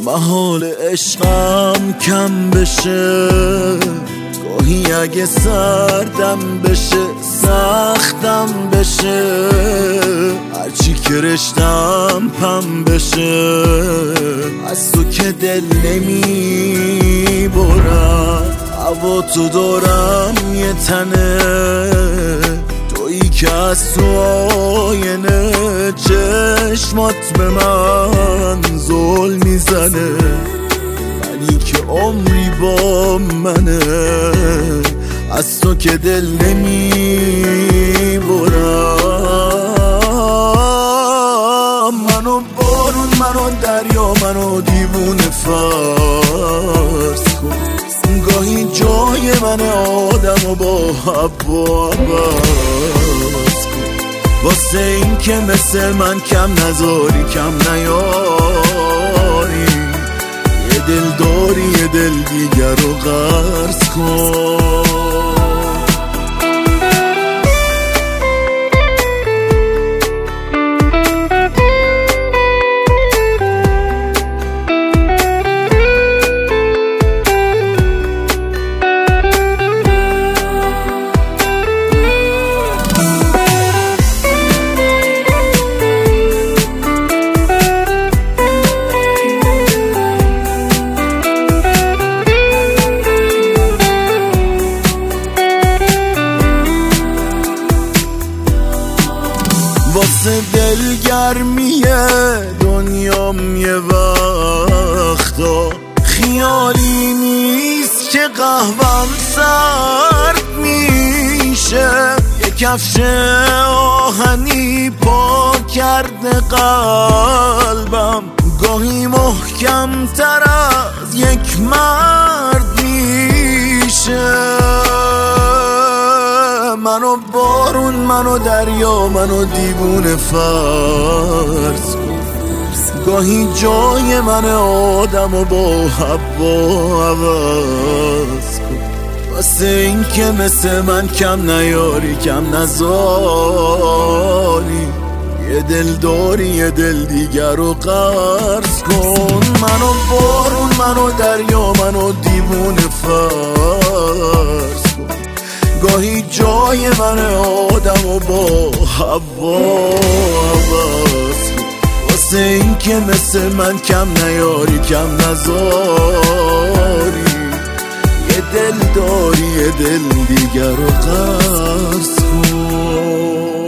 محال عشقم کم بشه، گاهی اگه سردم بشه سختم بشه، هرچی که رشتم پم بشه، از تو که دل نمی برم، هوا تو دارم یه تنه، تویی که از تو آینه چشمات به من ظلم میزنه، منی که عمری با منه، از تو که دل نمی برم. منو بارون، منو دریا، منو دیوونه فرض کن، گاهی جای من آدم و با حوا عوض کن، واسه این که مثل من کم نذاری، کم نیاری، یه دل داری یه دل دیگر رو قرض کن. واسه دلگرمیه دنیام یه وقتا خیالی نیست که قهوم سرد میشه، یه کفش آهنی پا کرده قلبم، گاهی محکم تر از یک مرد میشه. منو بارون، منو دریا، منو دیوونه فرض کن، گاهی جای من آدم و با حوا عوض کن، واسه این که مثل من کم نیاری، کم نذاری، یه دل داری یه دل دیگر رو قرض کن. منو بارون، منو دریا، منو دیوونه فرض کن، گاهی جای من آدم و با حوا عوض کن، واسه این که مثل من کم نیاری، کم نذاری، یه دل داری یه دل دیگر رو قرض کن.